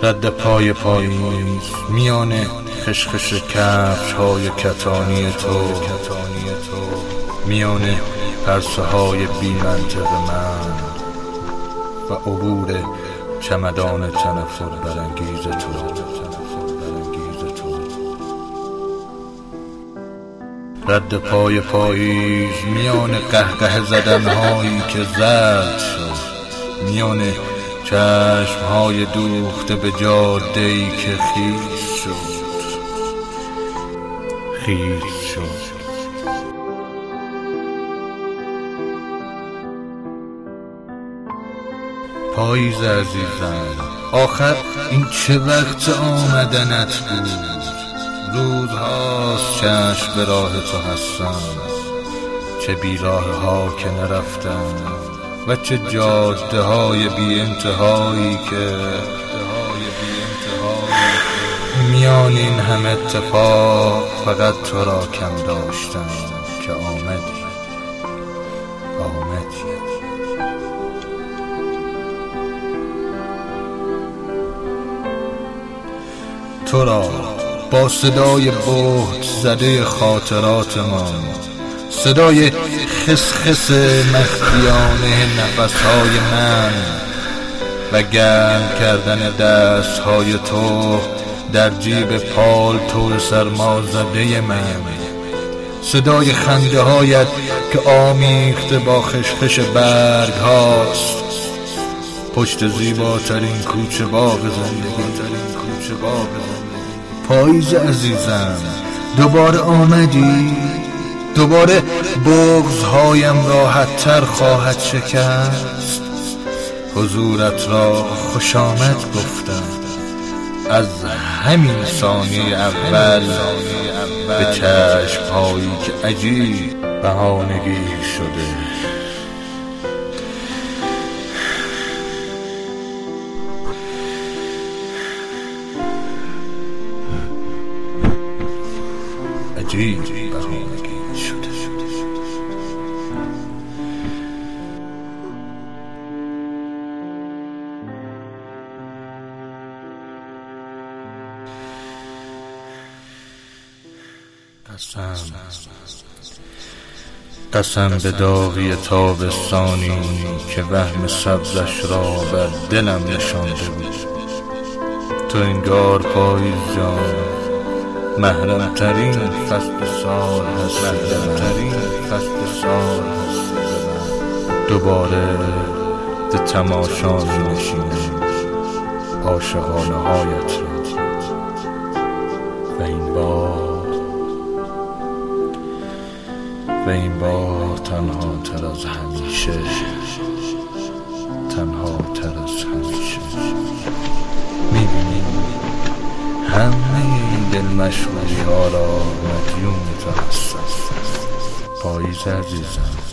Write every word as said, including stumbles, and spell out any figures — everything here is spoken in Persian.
رد پای پاییز میان خشخش کفش های کتانی تو، میان پرسه های بی منطق من و عبور چمدان تنفر برانگیز تو. رد پای پاییز میان قهقه زدنهایی که زرد شد، میان چشمهای دوخته به جاده‌ای که خیس شد خیس شد پاییز عزیزم، آخر این چه وقت آمدنت بود؟ روزهاست چشم به راه تو هستم، چه بیراه ها که نرفتم و چه جاده های بی انتهایی که میان این همه اتفاق فقط تو را کم داشتم که آمدی آمدی تو را با صدای بهت زده خاطراتمان، صدای خسخس مخفیانه نفسهای من و گرم کردن دستهای تو در جیب پالتو سرمازده من، صدای خنده هایت که آمیخته با خشخش برگ هاست پشت زیباترین کوچه باغ زندگی. پاییز عزیزم، دوباره آمدی؟ دوباره بغض‌هایم راحت تر خواهد شکست. حضورت را خوش آمد گفتم از همین ثانیه اول به چشم‌هایی که عجیب بهانه‌گیر شده. عجیب بهانه‌گیر شده. قسم قسم به داغی تابستانی که وهم سبزش را بر دلم نشانده بود. تو انگار پاییز جان محرم ترین فصل سال هستی، محرم ترین فصل سال هستی. دوباره به تماشا می نشینم عاشقانه هایت را و این بار و این بار تنها تر از همیشه، تنها تر از همیشه. میبینی همه این دل مشغولی ها را مدیون تو هستم. پاییز عزیزم.